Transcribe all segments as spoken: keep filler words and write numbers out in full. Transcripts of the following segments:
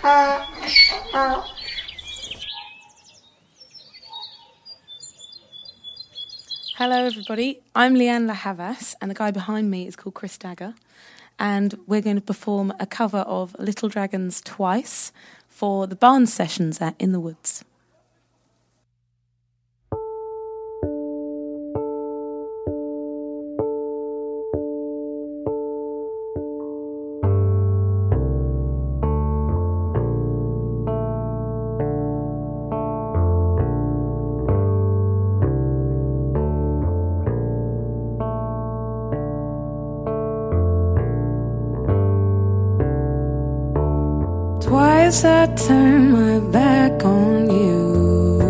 Hello everybody, I'm Leanne La Havas and the guy behind me is called Chris Dagger, and we're going to perform a cover of Little Dragons Twice for the Barnes Sessions at In the Woods. Twice I turned my back on you.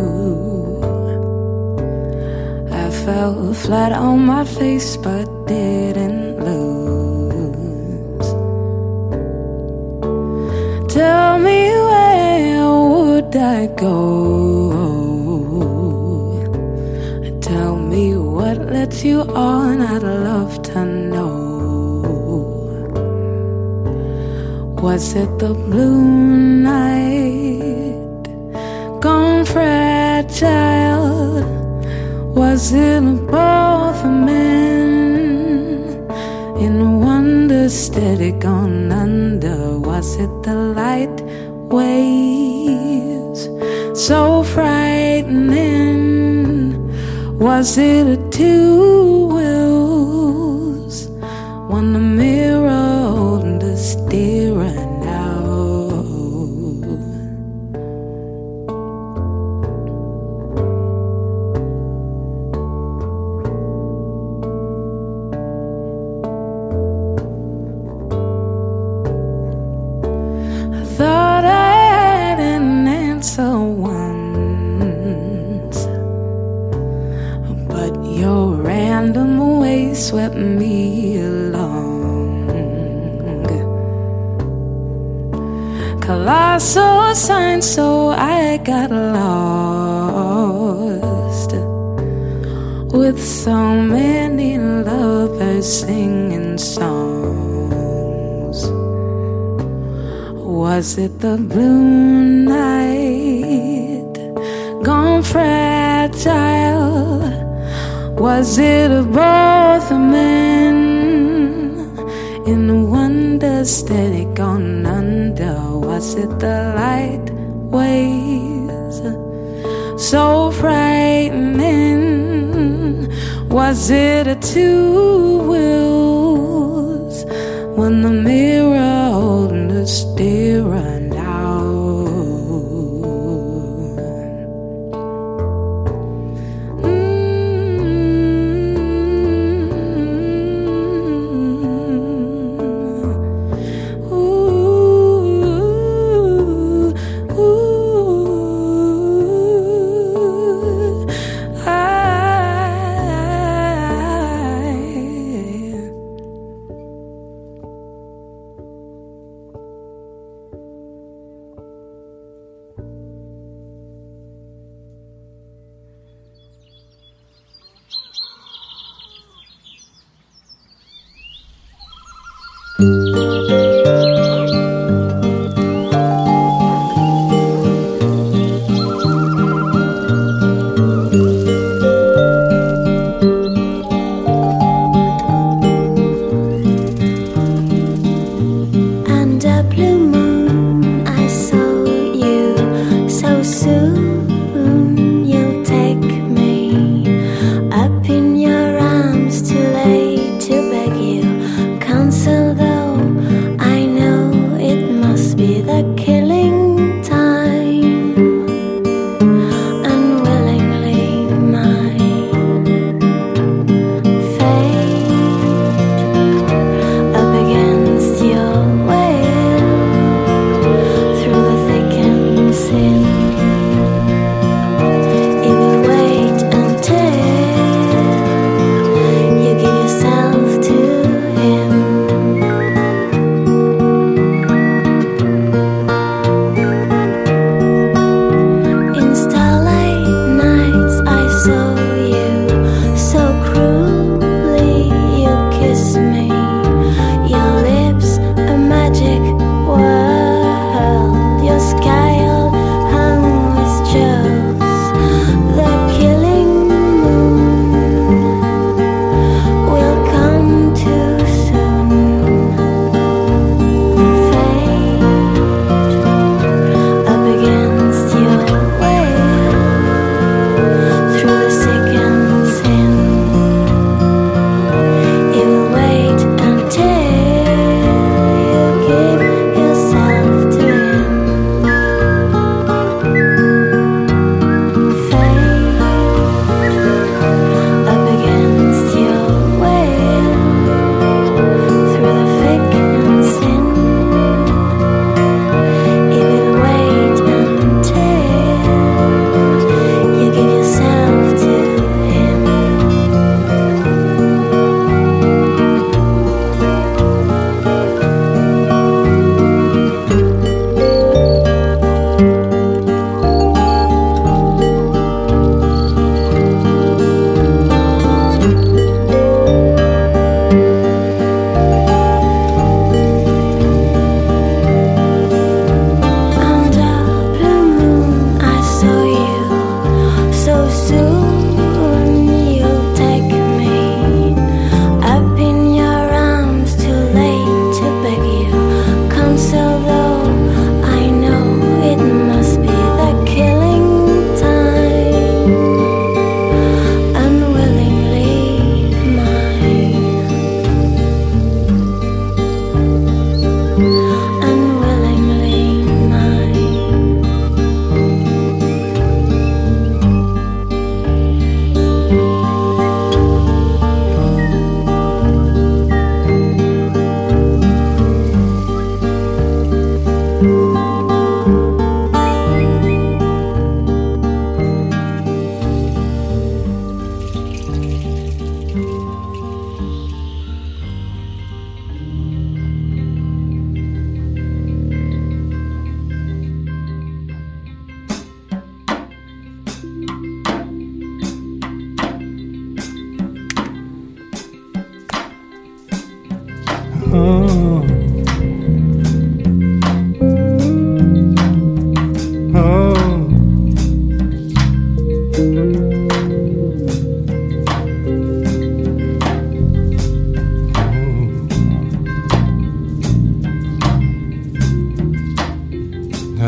I fell flat on my face but didn't lose. Tell me where would I go? Tell me what led you on, I'd love to know. Was it the blue night, gone fragile? Was it both men in wonder, steady gone under? Was it the light waves, so frightening? Was it a two wheels, one the mirror holding the steering out? I thought I had an answer once, but your random way swept me along. Colossal signs, so I got lost with so many lovers singing songs. Was it the blue night, gone fragile? Was it a both men in wonder, steady gone under? Was it the light waves, so frightening? Was it a two wheels, when the mirror holding the steering out?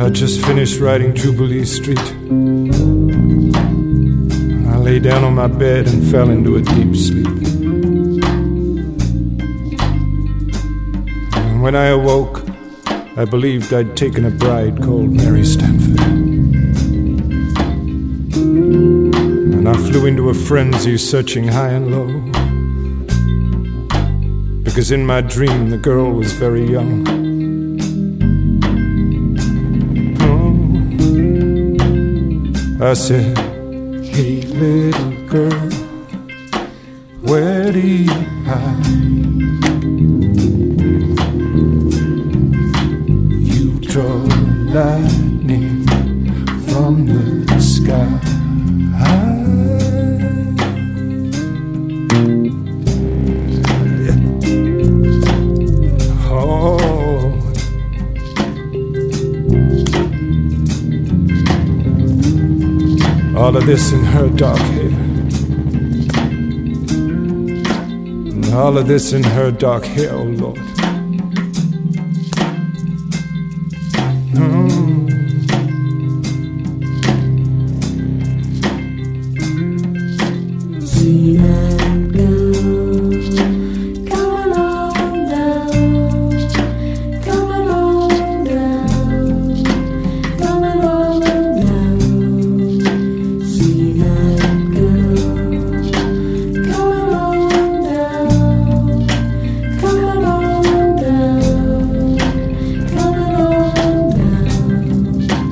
I just finished writing Jubilee Street. I lay down on my bed and fell into a deep sleep. And when I awoke, I believed I'd taken a bride called Mary Stanford. And I flew into a frenzy, searching high and low, because in my dream the girl was very young. I said, hey little girl, where do you hide? You draw lightning from the sky. All of this in her dark hair, and all of this in her dark hair, oh Lord. Mm. See that girl coming on down, coming on down, coming on down. See that girl coming on down, coming on down, coming on down.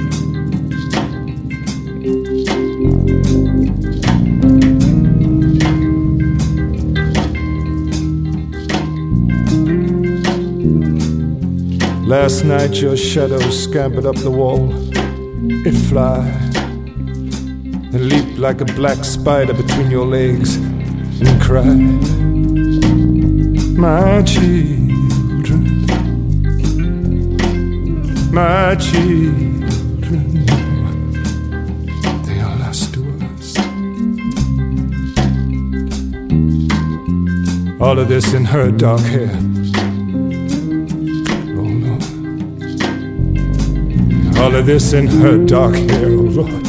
Last night your shadow scampered up the wall. It fly and leaped like a black spider between your legs and cried, my children, my children, they are lost to us. All of this in her dark hair. All of this in her dark hair, oh Lord.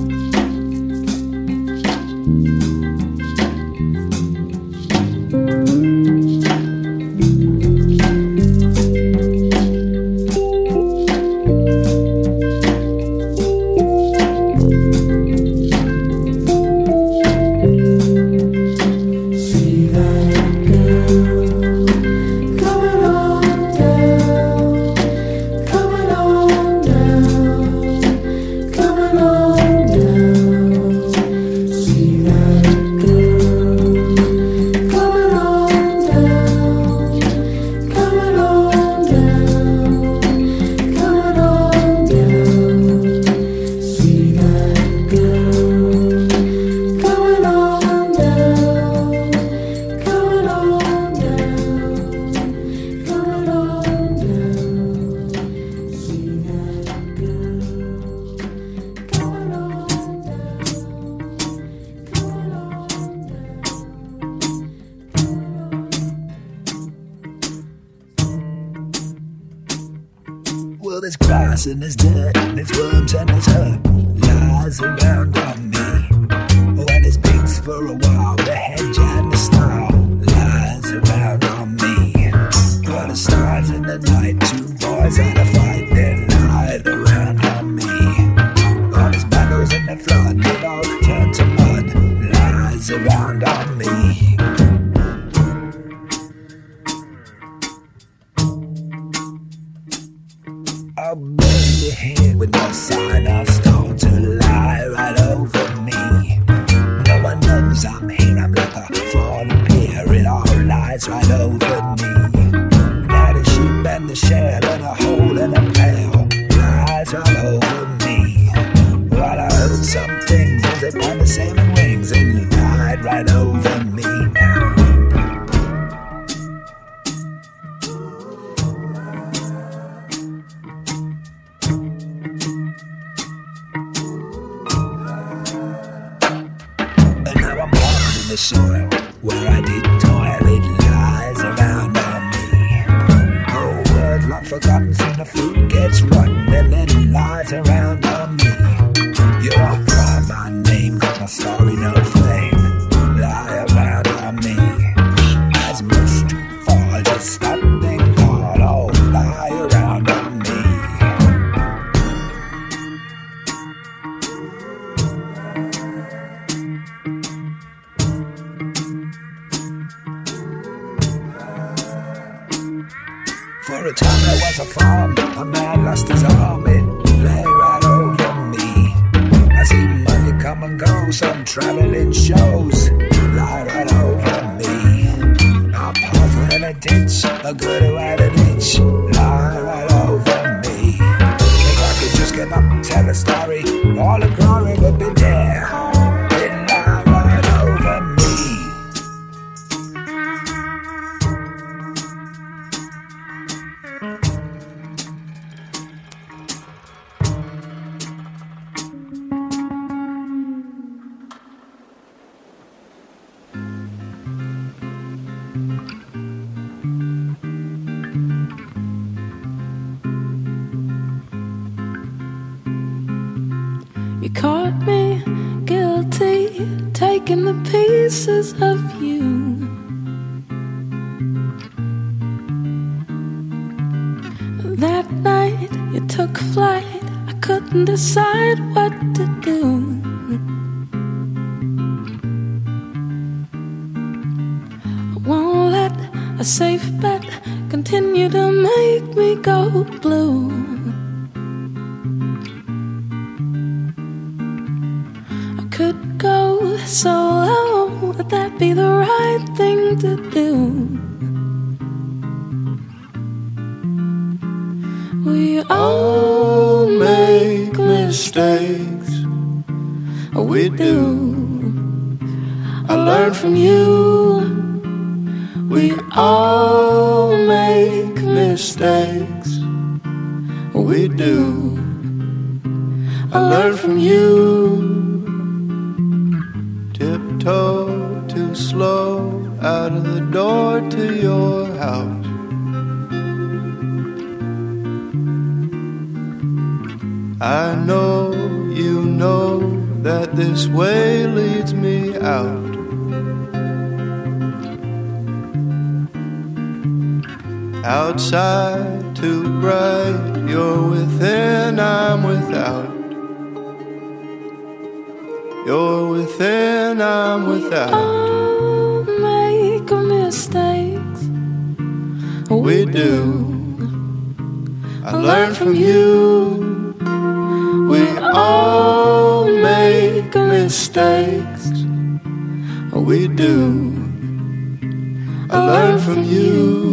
Well, there's grass and there's dirt, and there's worms and there's herb lies around on me. Oh, and there's pigs for a while, the hedge and the star lies around on me. Well, the stars in the night, two boys and a fight, they lie around on me. All there's battles in the flood, it all turned to mud, lies around on me. I'll bury your head with no sign of stone to lie right over me. No one knows I'm here, I'm like a fallen pier, it all lies right over me. Now the sheep and the shell and a hole in a pail lies all over me. Well, I heard some things as they find the same wings and lied right over me now. The soil where I did toil, it lies around on me. Oh, word long forgotten, soon the fruit gets rotten, and then lies around on me. You won't cry my name, got my story no flame. Lie around on me. As much too far, just stop and call. Oh, lie around on me. For a time there was a farm, a man lost his arm, it lay right over me. I see money come and go, some traveling shows lie right over me. A potter in a ditch, a good who had an itch, lie right over me. Think I could just get up and tell a story, all the glory would be there. It lie right over me. You caught me guilty, taking the pieces of you. That night you took flight, I couldn't decide what to do. I won't let a safe bet continue to make me go blue. Could go so low, would that be the right thing to do? We all make mistakes, we do. I learn from you. We all make mistakes, we do. I learn from you. Tiptoe too slow out of the door to your house. I know you know that this way leads me out. Outside too bright, you're within, I'm without. You're within, I'm without. We all make mistakes, we do. I learn from you. We all make mistakes, we do. I learn from you.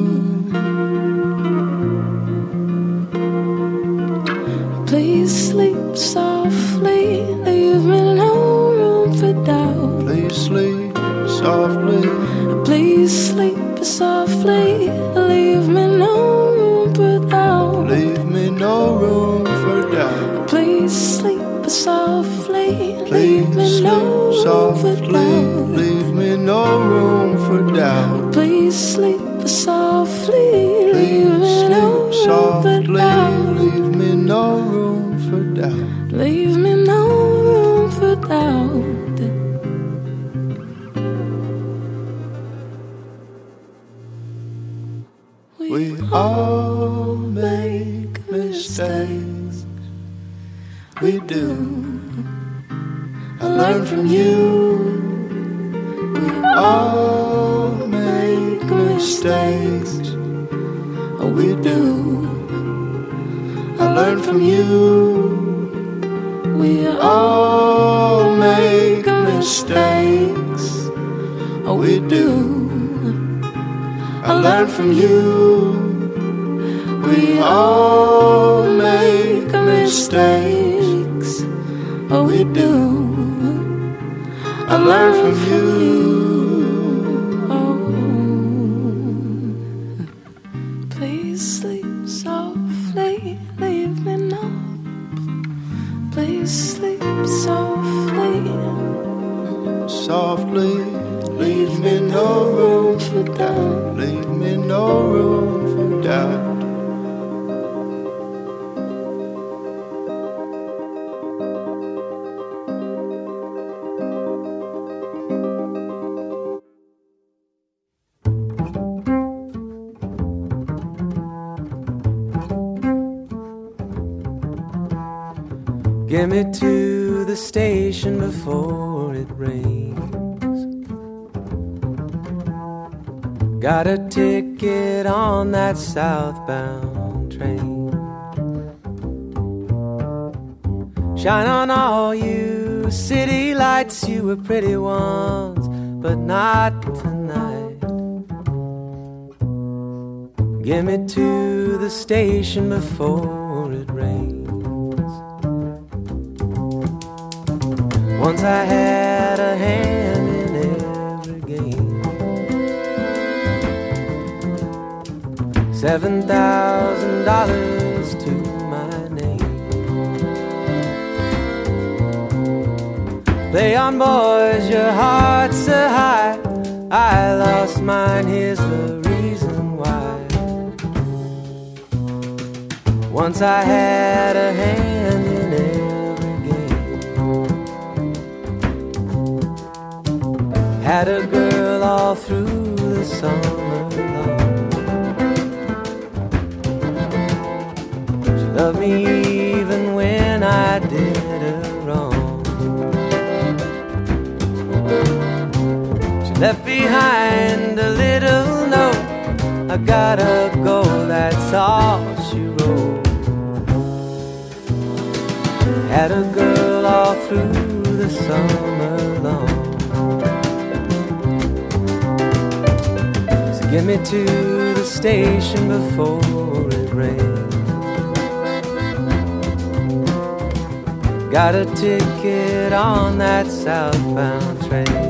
Please sleep softly, leave me no room for doubt. Please sleep softly. Please sleep softly, leave me no room for doubt. Leave me no room for doubt. Please sleep softly, leave me no room for doubt. Leave me no room for doubt. Please sleep softly, leave me no room for doubt. Leave me no room for doubt. Leave me no room for doubt. We all make mistakes, we do. I learn from you. We all make mistakes, we do. I learn from you. We all make mistakes, we do. I learn from you. We all make mistakes, we do. I learn from you. Oh, please sleep softly, leave me no. Please sleep softly, softly. Leave me no room for doubt. Leave me no room for doubt. Get me to the station before it rains. Got a ticket on that southbound train. Shine on all you city lights, you were pretty ones, but not tonight. Get me to the station before it rains. Once I had a hand in every game. Seven thousand dollars to my name. Play on, boys, your hearts are high. I lost mine, here's the reason why. Once I had a hand in every game. Had a girl all through the summer long. She loved me even when I did her wrong. She left behind a little note. I gotta go, that's all she wrote. Had a girl all through the summer long. So get me to the station before it rains. Got a ticket on that southbound train.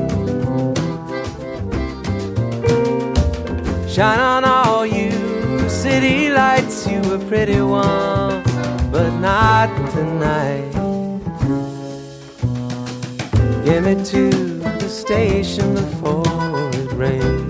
Shine on all you city lights, you were pretty ones, but not tonight. Get me to the station before it rains.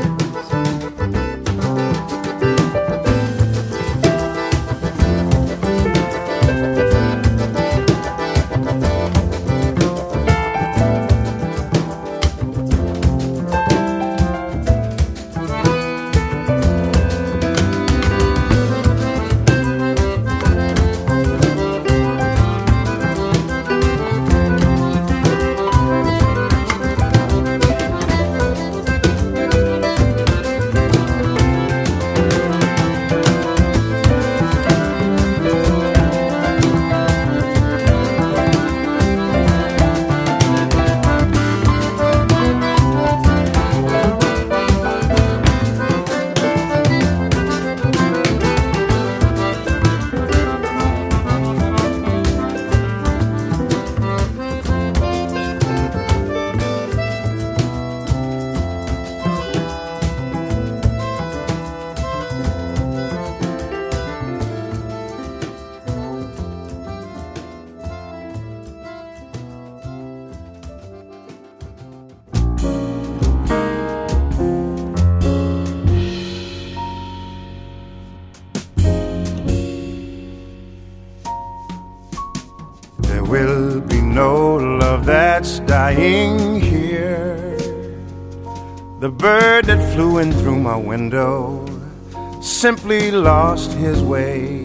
Will be no love that's dying here. The bird that flew in through my window simply lost his way.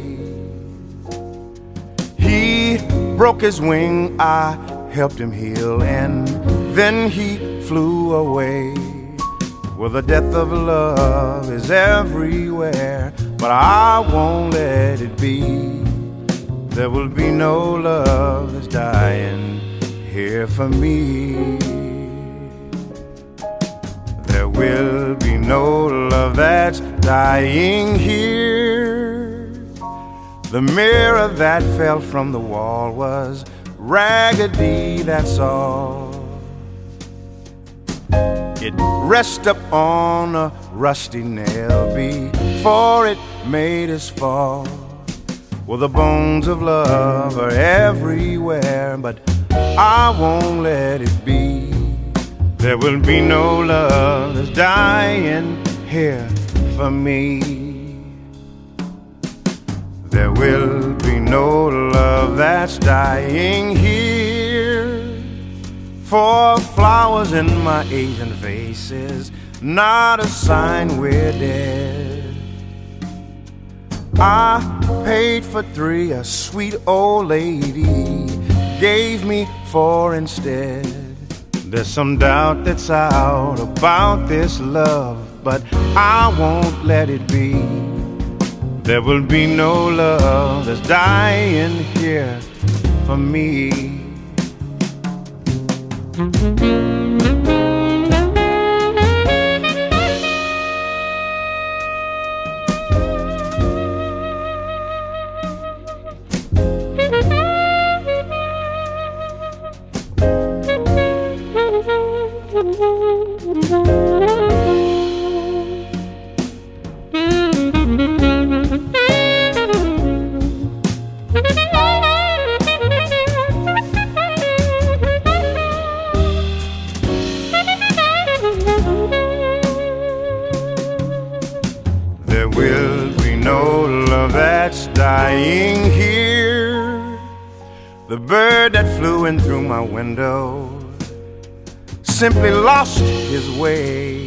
He broke his wing, I helped him heal, and then he flew away. Well, the death of love is everywhere, but I won't let it be. There will be no love that's dying here for me. There will be no love that's dying here. The mirror that fell from the wall was raggedy, that's all. It rested up on a rusty nail before it made us fall. Well, the bones of love are everywhere, but I won't let it be. There will be no love that's dying here for me. There will be no love that's dying here. For flowers in my Asian faces, not a sign we're dead. I paid for three, a sweet old lady gave me for instead. There's some doubt that's out about this love, but I won't let it be. There will be no love that's dying here for me. There will be no love that's dying here. The bird that flew in through my window simply lost his way.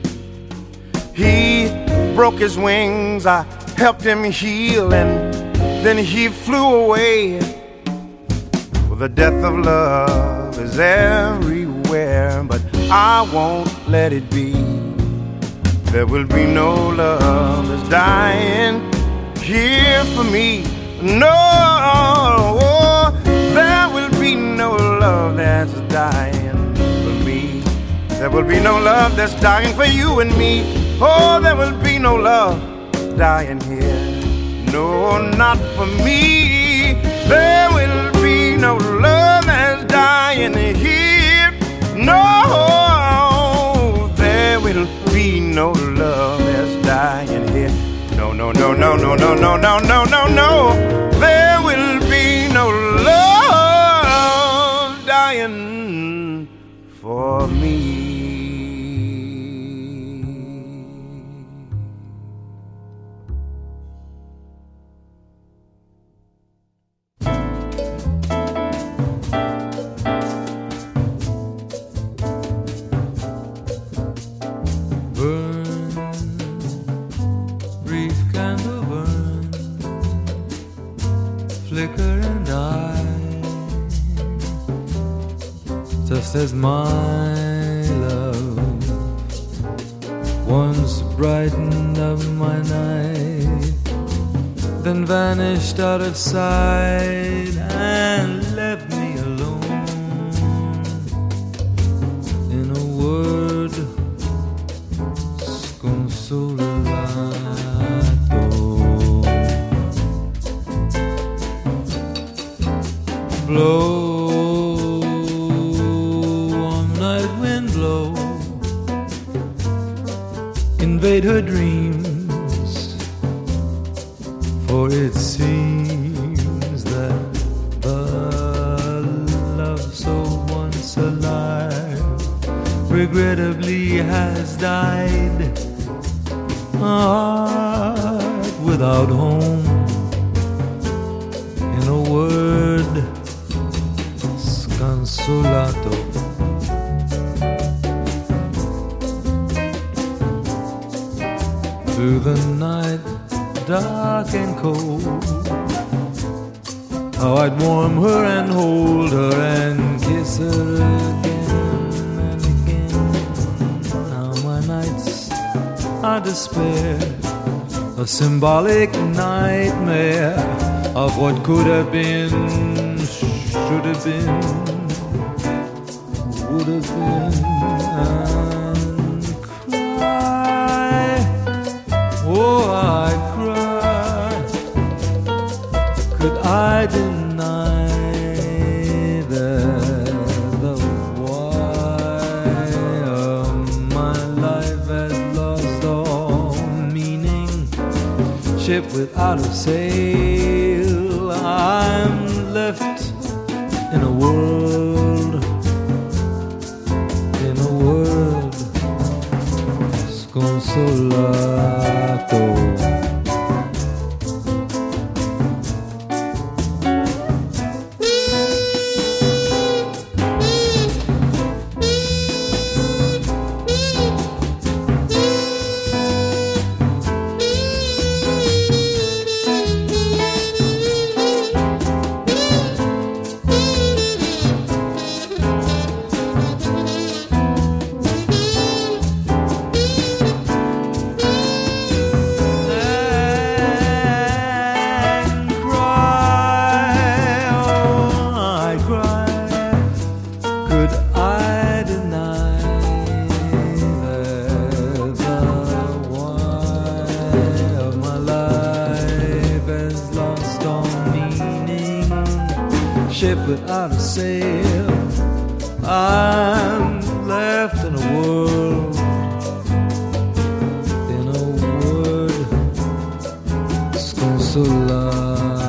He broke his wings, I helped him heal, and then he flew away. Well, the death of love is everywhere, but I won't let it be. There will be no love that's dying here for me. No, there will be no love that's dying for me. There will be no love that's dying for you and me. Oh, there will be no love dying here. No, not for me. There will be no love that's dying here. No, there will be no love that's dying here. No, no, no, no, no, no, no, no, no, no, no. There will be no love dying for me. Flicker and die, just as my love once brightened up my night, then vanished out of sight and left me alone. In a word, sconsolato. Blow, warm night wind blow, invade her dreams, for it seems that the love so once alive regrettably has died. A heart without home, in a word, sconsolato. Through the night, dark and cold, how I'd warm her and hold her and kiss her again and again. Now my nights are despair, a symbolic nightmare of what could have been, should have been, would have been, and cry, oh I cry, could I deny that the why of my life has lost all meaning, ship without a sail, I'm left in a world, in a world, sconsolato. without a sail. I'm left in a world, in a world sconsolado.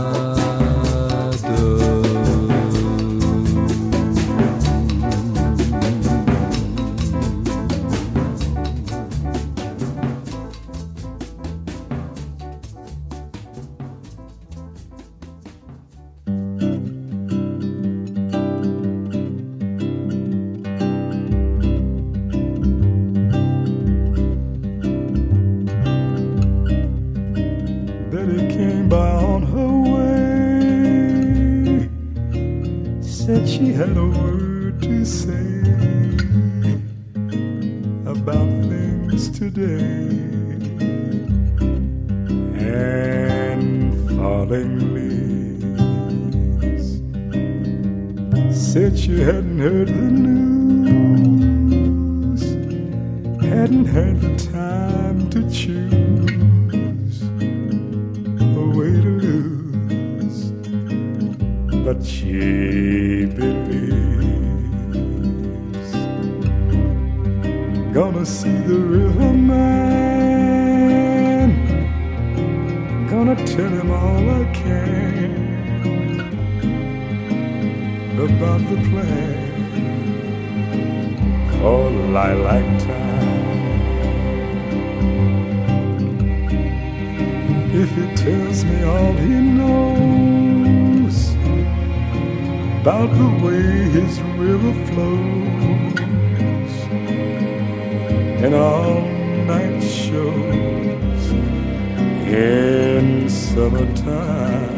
She had a word to say about things today, and falling leaves. Said she hadn't heard the news, hadn't had the time to choose a way to lose, but she believes. Gonna see the riverman, gonna tell him all I can about the plan for lilac time. If he tells me all he knows about the way his river flows and all night shows in summertime.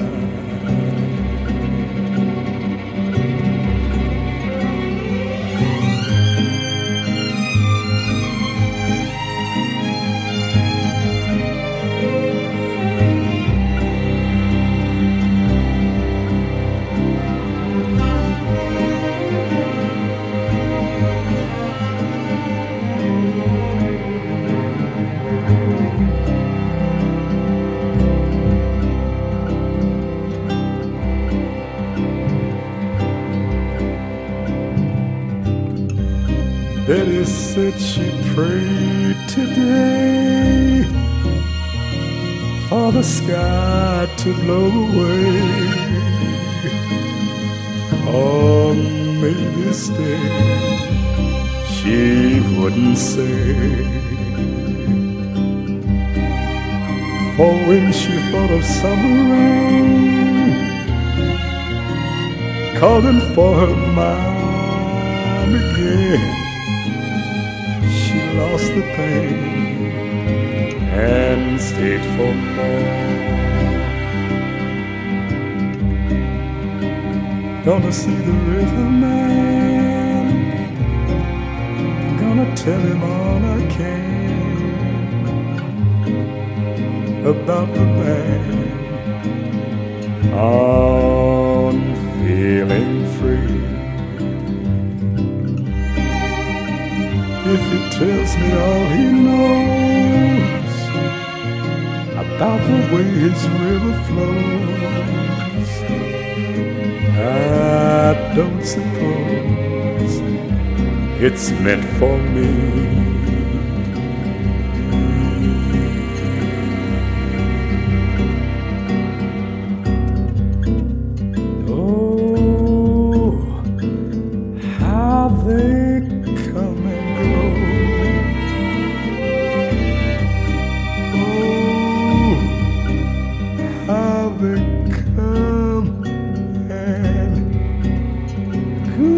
Betty said she prayed today for the sky to blow away, or maybe stay. She wouldn't say, for when she thought of summer rain calling for her mom again, lost the pain and stayed for more. Gonna see the riverman, gonna tell him all I can about the man on feeling free. If he tells me all he knows about the way his river flows, I don't suppose it's meant for me. Oh, how they come and they come and go.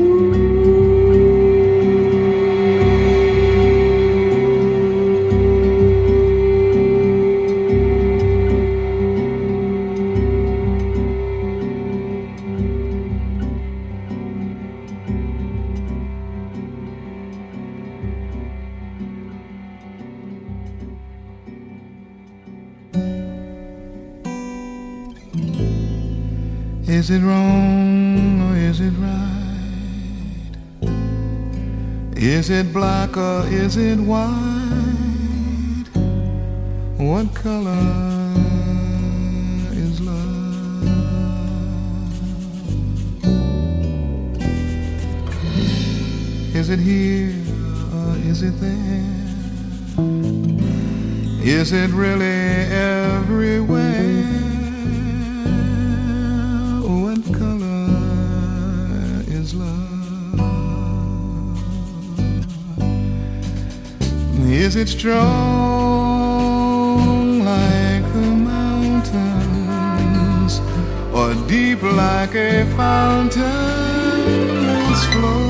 Is it wrong or is it right? Is it black or is it white? What color is love? it here or is it there? Is it really everywhere? What color is love? Is it strong like the mountains, or deep like a fountain that's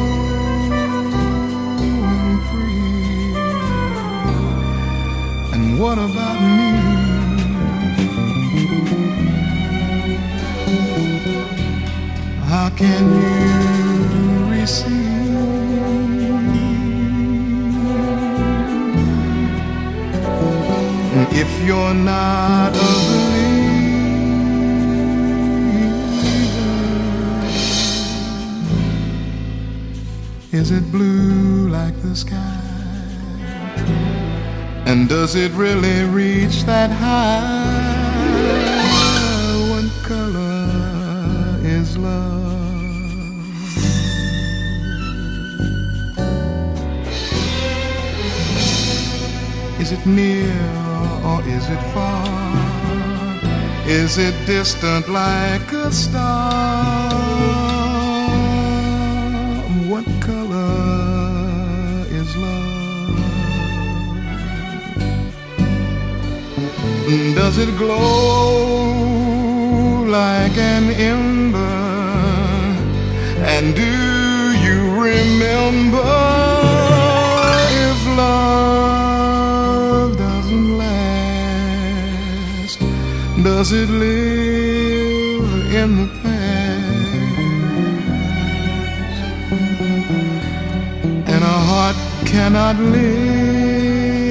flowing free? And what about me? How can you receive if you're not a believer? Is it blue like the sky? And does it really reach that high? What color is love? Is it near or is it far? Is it distant like a star? What color is love? Does it glow like an ember? And do you remember if love doesn't last? Does it live in the past? And a heart cannot live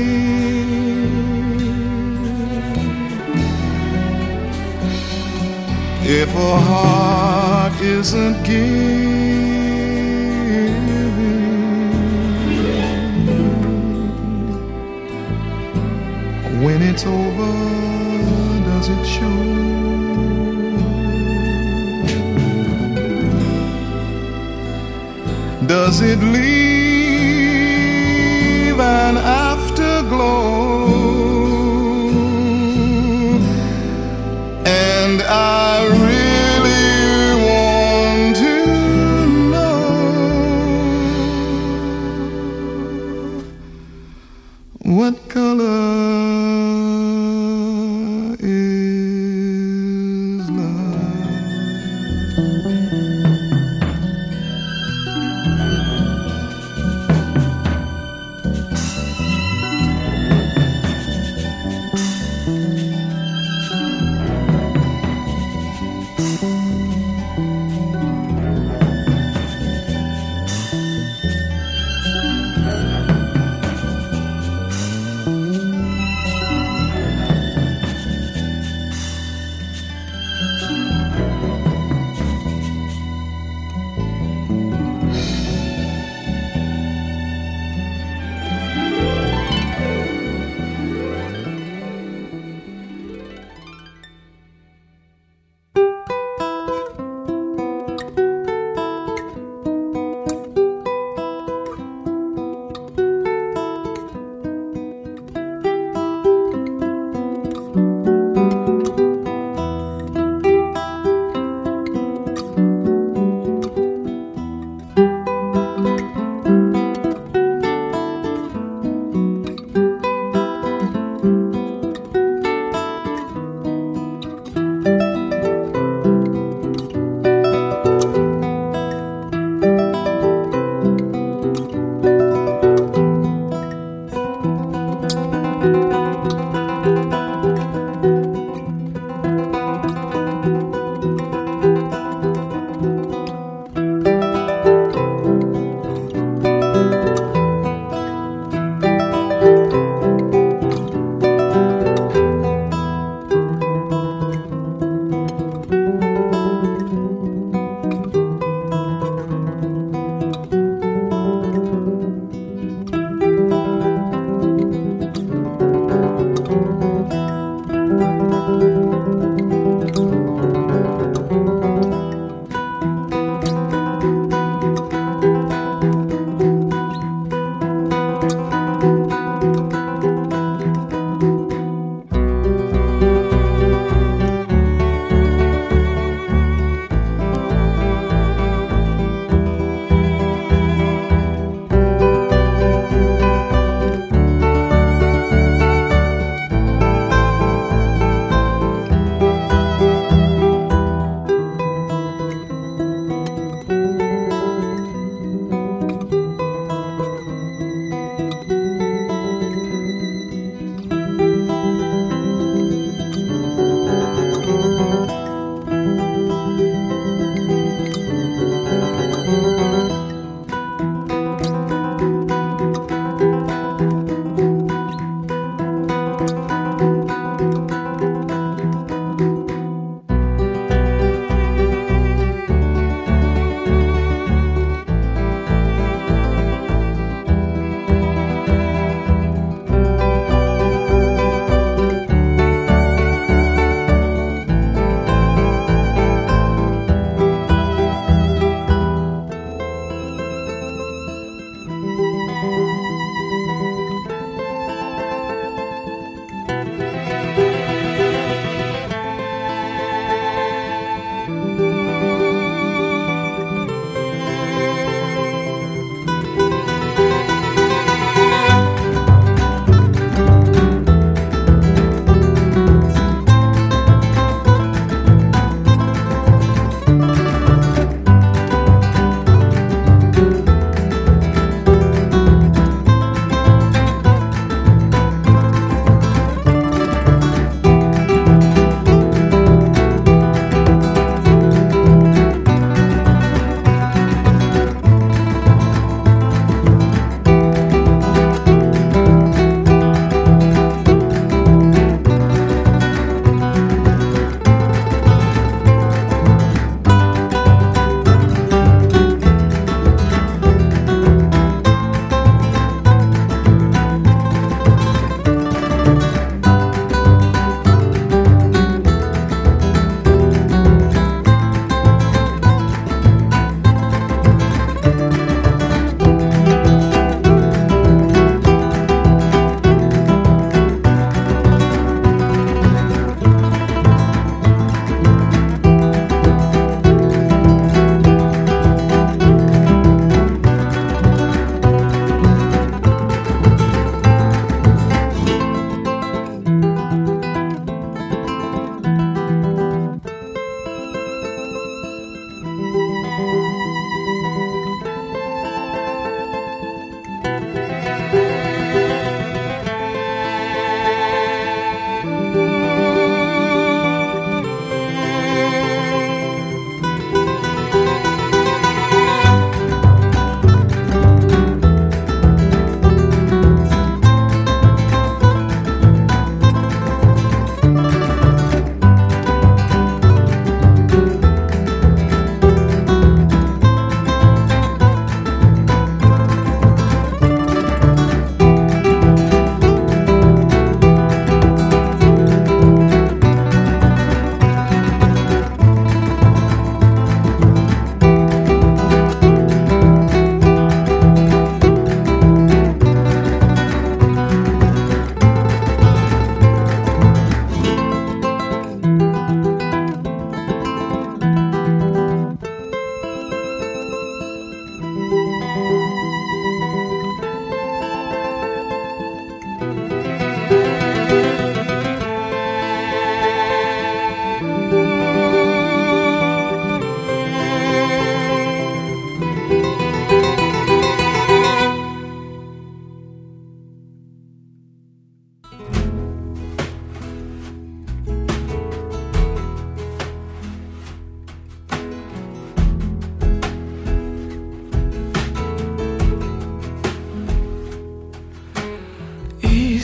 if a heart isn't giving. When it's over, does it show? Does it leave an afterglow? And I really want to know what color is love?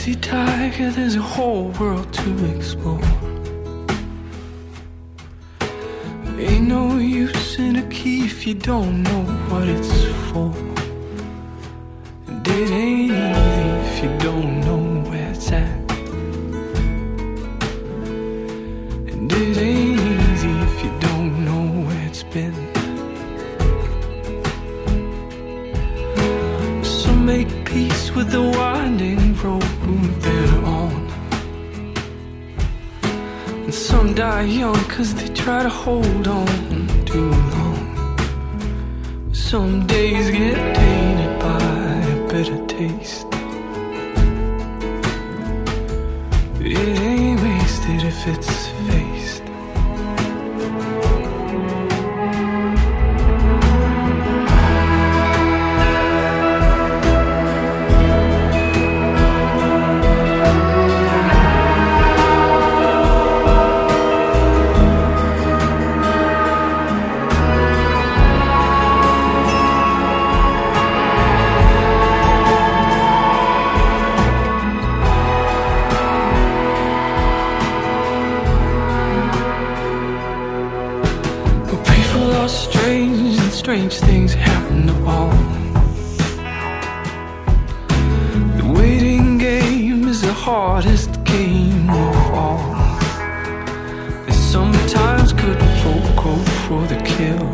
Easy tiger, there's a whole world to explore. Ain't no use in a key if you don't know what it's for. And it ain't easy if you don't know where it's at. And it ain't easy if you don't know where it's been. So make peace with the winding road they're on. And some die young cause they try to hold on too long. Some days get tainted by a bitter taste. But it ain't wasted if it's faced. Strange things happen to all. The waiting game is the hardest game of all. And sometimes good folk go for the kill.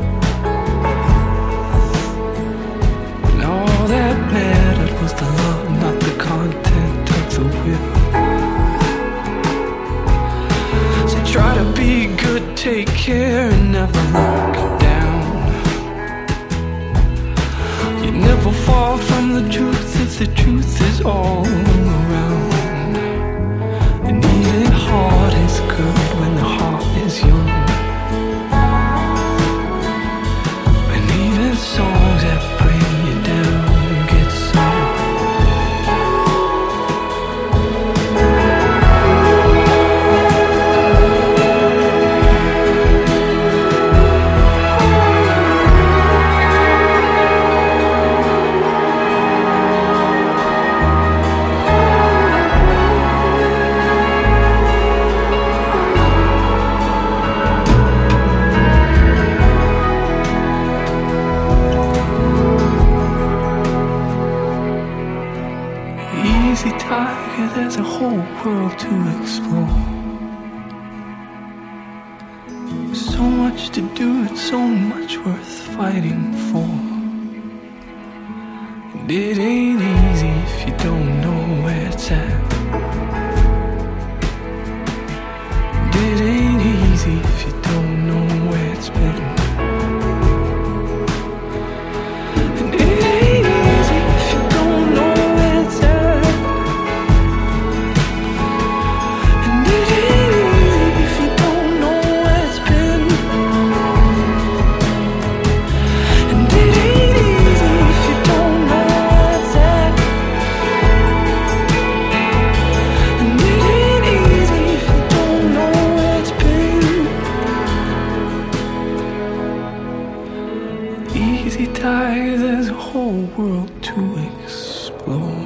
And all that mattered was the love, not the content of the will. So try to be good, take care, and never look down. Never fall from the truth if the truth is all around. And even hard is good when the heart is young. And even songs that bring you down get sung. There's a whole world to explore. So much to do, it's so much worth fighting for. And it ain't easy if you don't know where it's at. And it ain't easy if you don't know where it's been. And it ain't easy if you don't know where it's at. There's a whole world to explore.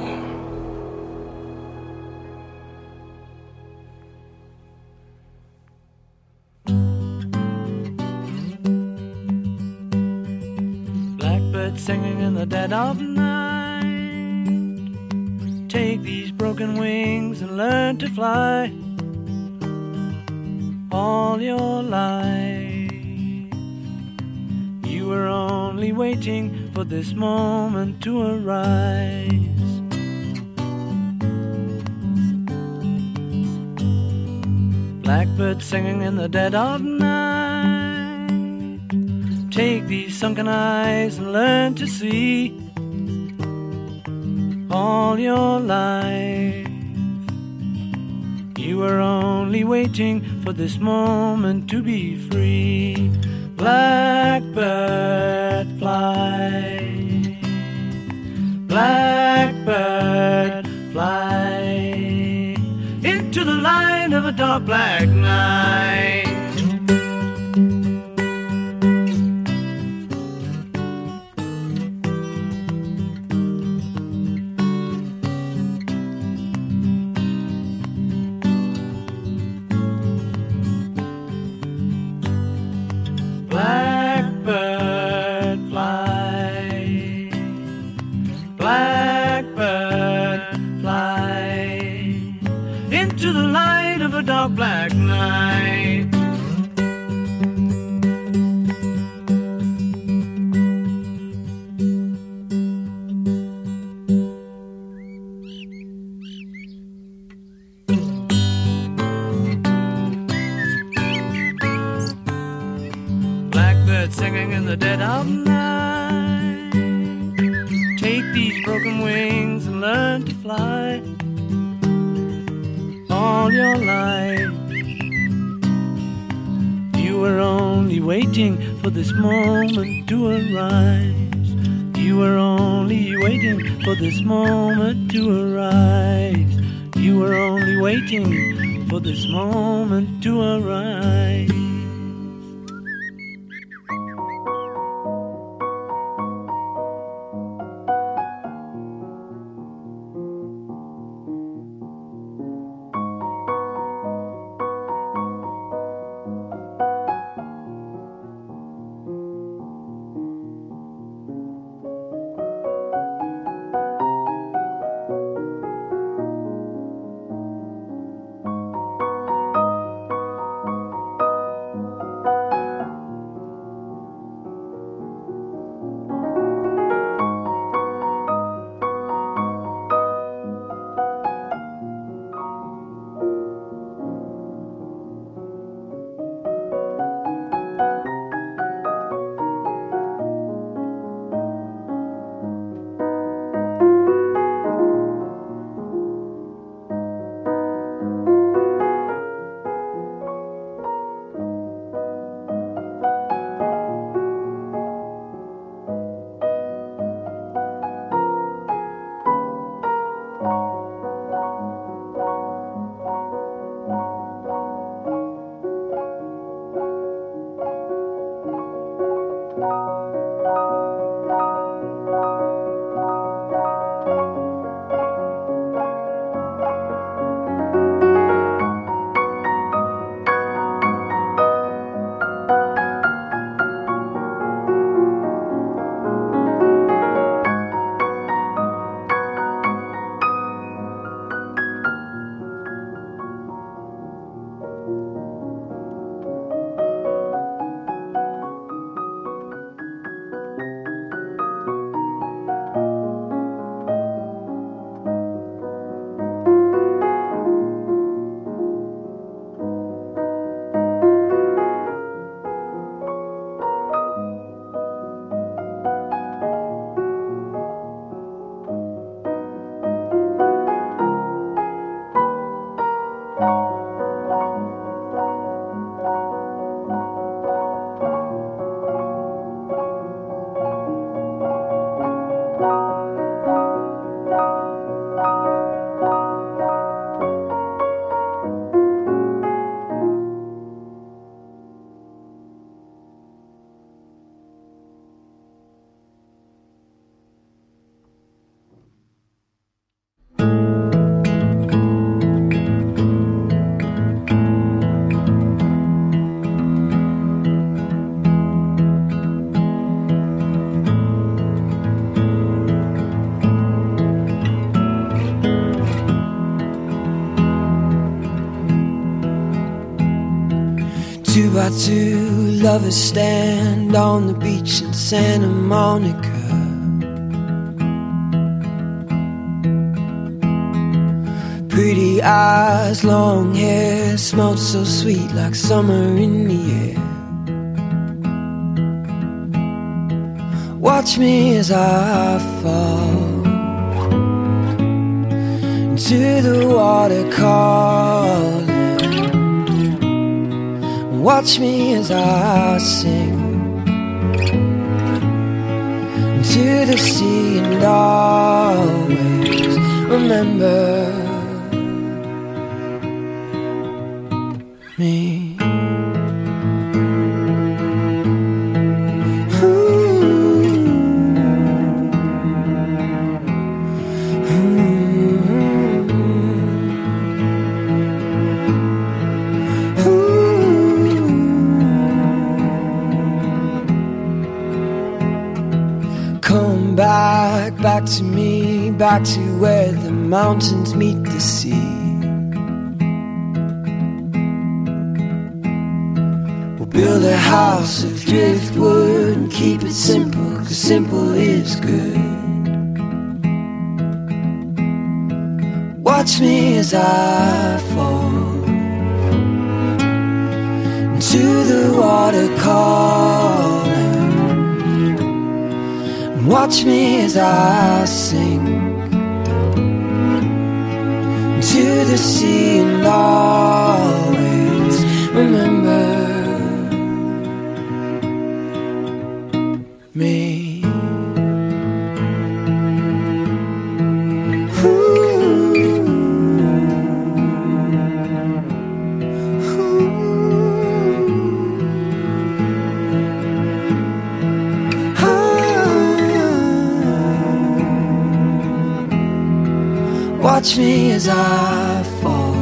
Blackbird singing in the dead of night. Take these broken wings and learn to fly all your life. You were only waiting for this moment to arise. Blackbird singing in the dead of night. Take these sunken eyes and learn to see all your life. You were only waiting for this moment to be free. Blackbird fly, blackbird fly into the light of a dark black night. dark black night. Blackbird singing in the dead of night. Take these broken wings and learn to fly. All your life you were only waiting for this moment to arise. You were only waiting for this moment to arise. You were only waiting for this moment to arise. Two by two lovers stand on the beach in Santa Monica. Pretty eyes, long hair, smelled so sweet like summer in the air. Watch me as I fall into the water calling. Watch me as I sing into the sea and always remember me. Back, back to me, back to where the mountains meet the sea. Build a house of driftwood and keep it simple, 'cause simple is good. Watch me as I fall into the water calling. Watch me as I sing into the sea and always remember me. Watch me as I fall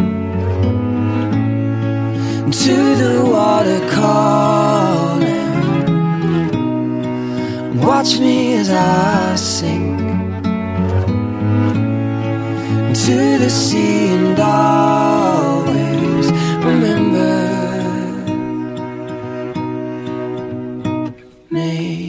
into the water calling. Watch me as I sink into the sea and always remember me.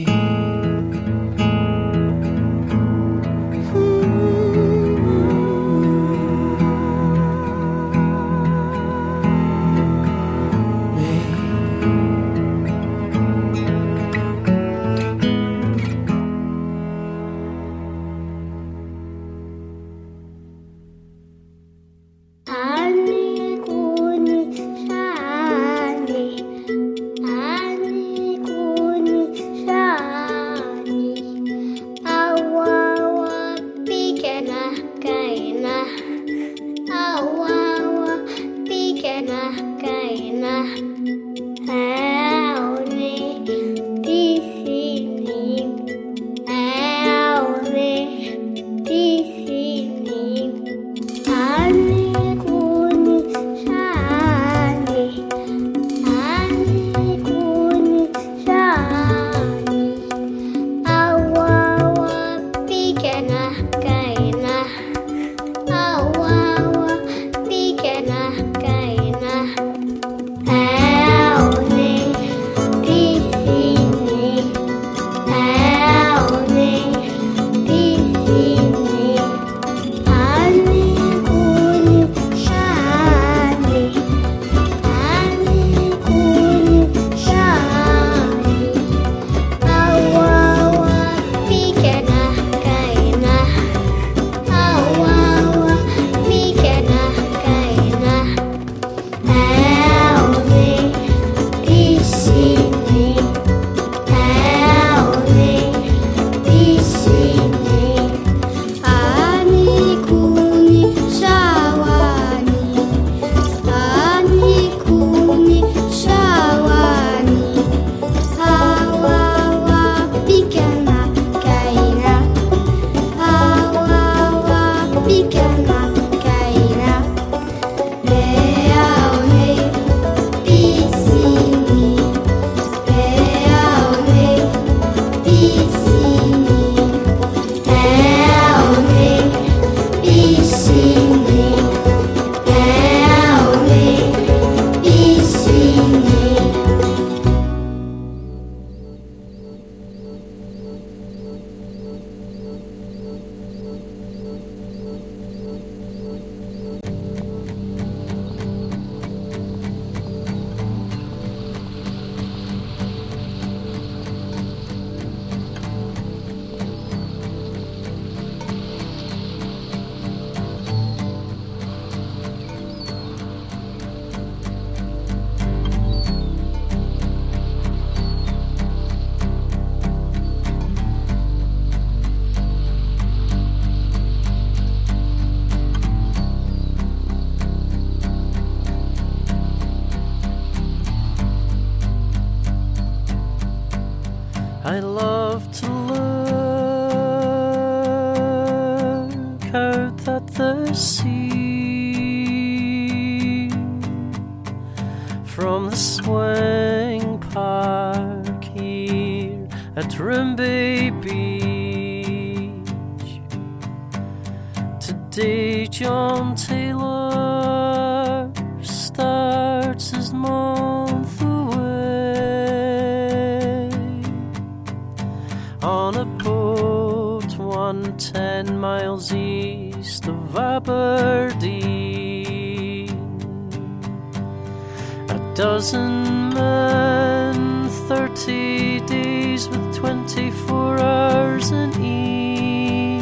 I love to look out at the sea from the swing park here at Rimbey Beach. Today John Taylor starts his month away. nine miles east of Aberdeen. A dozen men, thirty days with twenty-four hours in each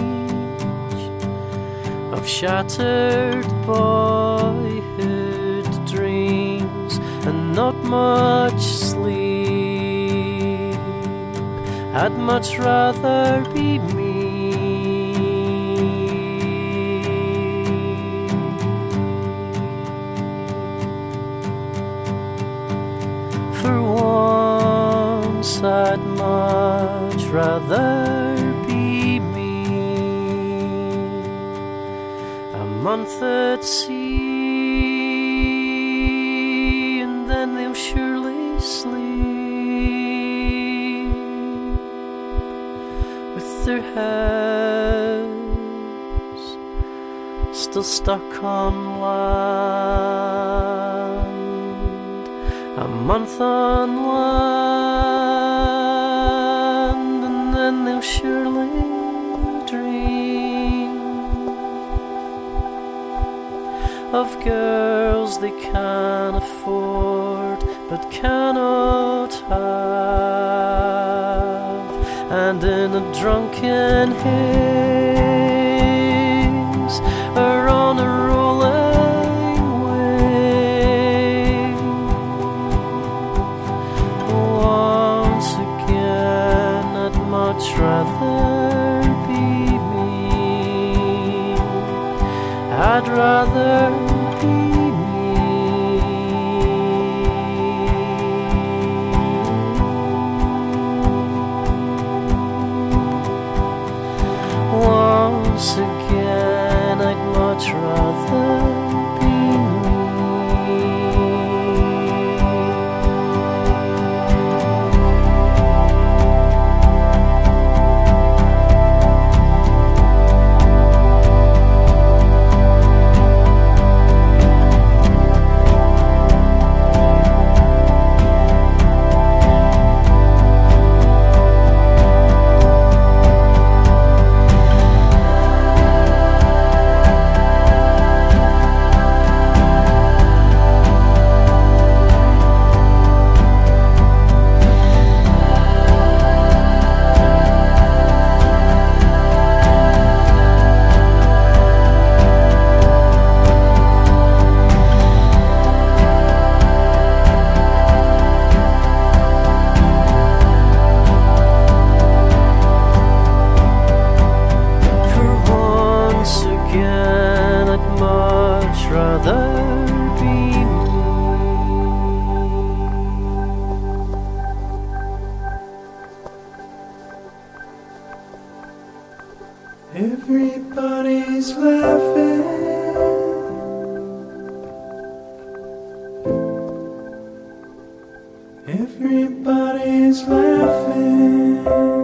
of shattered boyhood dreams and not much sleep. I'd much rather be me. For once I'd much rather be me. A month at sea, and then they'll surely sleep with their heads still stuck on land. A month on land, and then they'll surely dream of girls they can afford but cannot have, and in a drunken haze or on a rolling wave. Once again I'd much rather be me. I'd rather be once again, I'd much rather be Everybody's laughing. Everybody's laughing.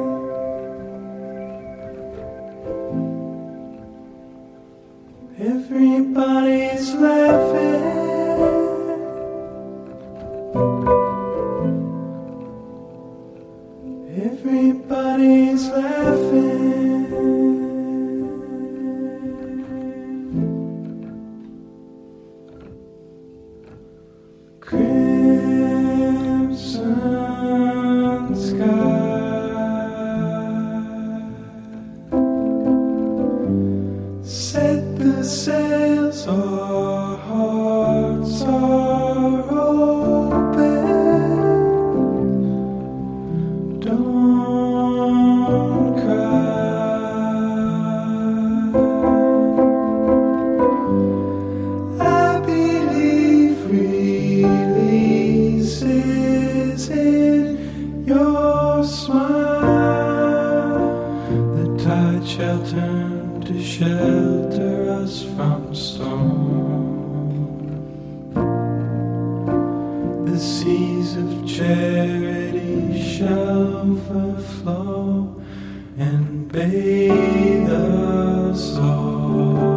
Everybody's laughing. Everybody's laughing. Crimson sky, set the sails, our hearts are open. Don't cry. I believe releases in your smile. The tide shall turn to shelter us from storm. The seas of charity shall overflow and bathe us all.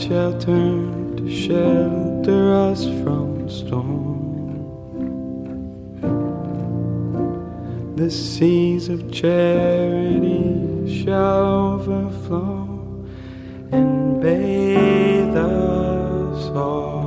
shall turn to shelter us from storm. The seas of charity shall overflow and bathe us all.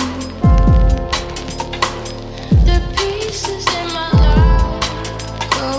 Go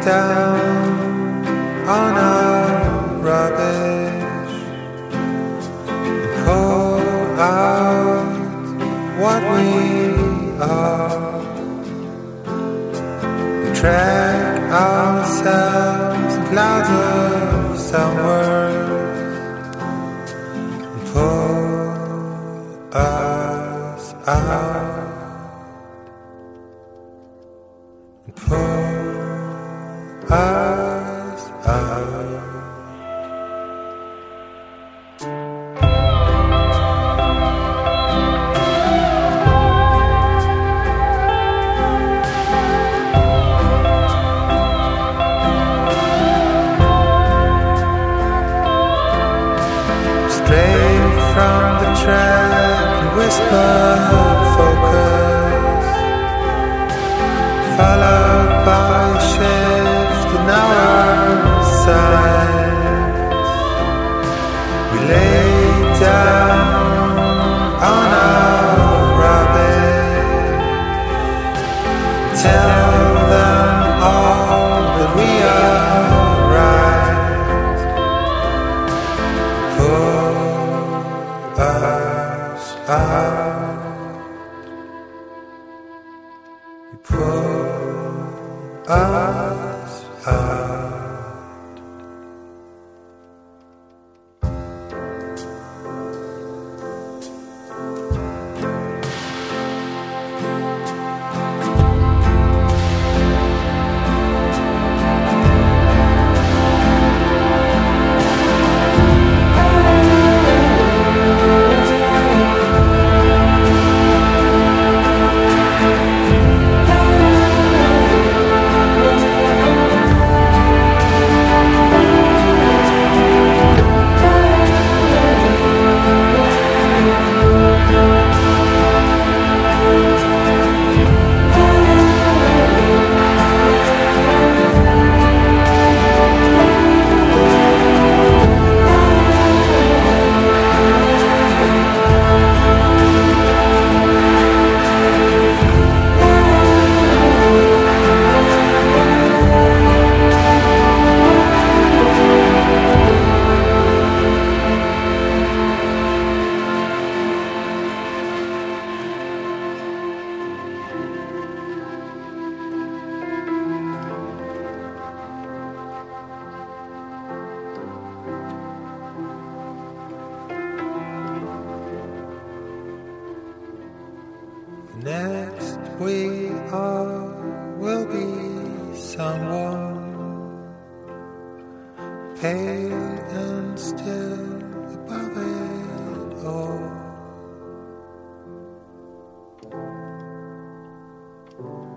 down on our rubbish, pour out what we are, drag ourselves in clouds of some words, and pull us out, and pull us out. Whisper focus, followed by a shift in our sides. We lay down on our rubbish, tell them all that we are right. Pull us out. You pull us out. Next we all will be someone pale and still above it all.